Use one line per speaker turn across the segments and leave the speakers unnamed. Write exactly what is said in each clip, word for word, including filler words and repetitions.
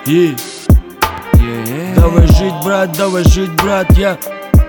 И давай жить, брат, давай жить, брат, я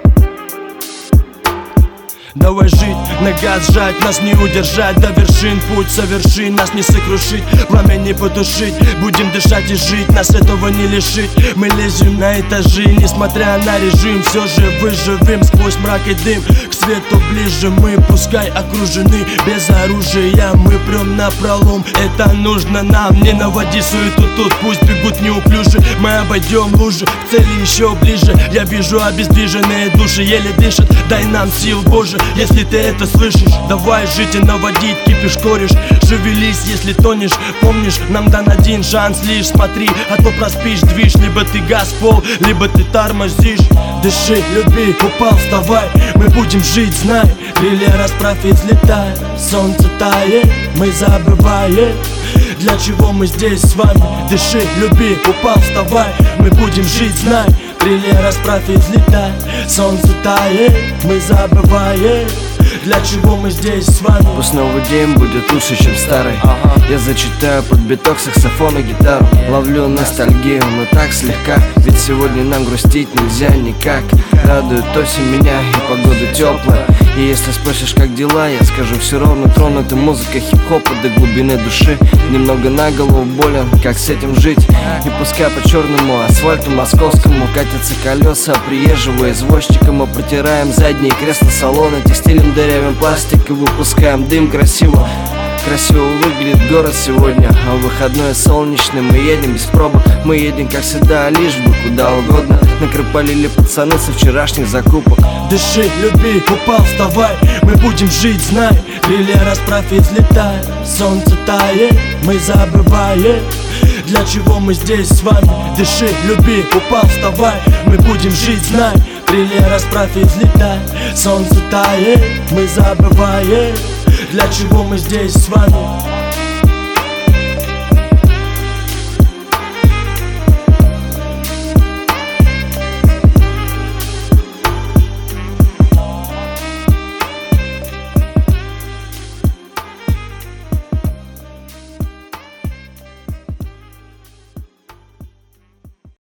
Давай жить, на газ жать, нас не удержать. До вершин путь соверши, нас не сокрушить, пламя не потушить. Будем дышать и жить, нас этого не лишить. Мы лезем на этажи, несмотря на режим. Все же выживем сквозь мрак и дым. К свету ближе мы, пускай окружены. Без оружия мы прем на пролом. Это нужно нам, не наводи суету тут. Пусть бегут неуклюже, мы обойдем лужи. К цели еще ближе, я вижу обездвиженные души. Еле дышат, дай нам сил, Боже. Если ты это слышишь, давай жить и наводить кипиш, кореш. Шевелись, если тонешь, помнишь, нам дан один шанс лишь. Смотри, а то проспишь движ. Либо ты газ в пол, либо ты тормозишь. Дыши, люби, упал, вставай. Мы будем жить, знай. Крылья расправь и взлетай. Солнце тает, мы забываем, для чего мы здесь с вами. Дыши, люби, упал, вставай. Мы будем жить, знай. Крылья расправь и взлетай. Солнце тает, мы забываем, для чего мы здесь с вами.
Пусть новый день будет лучше, чем старый. ага. Я зачитаю под биток саксофон и гитару. Ловлю ностальгию, но так слегка. Ведь сегодня нам грустить нельзя никак. Радует осень меня и погода теплая. И если спросишь, как дела, я скажу все ровно. Тронута музыка хип-хопа до глубины души. Немного на голову болен, как с этим жить. И пускай по черному асфальту московскому катятся колеса приезжего извозчика. Мы протираем задние кресла салона текстилем, дырявим пластик и выпускаем дым. Красиво, красиво выглядит город сегодня. А в выходной солнечный мы едем без пробок. Мы едем, как всегда, лишь бы куда угодно. Накропалили пацаны со вчерашних закупок.
Дыши, люби, упал, вставай. Мы будем жить, знай. Крылья расправь и взлетай. Солнце тает, мы забываем, для чего мы здесь с вами. Дыши, люби, упал, вставай. Мы будем жить, знай. Крылья расправь и взлетай. Солнце тает, мы забываем, для чего мы здесь с вами.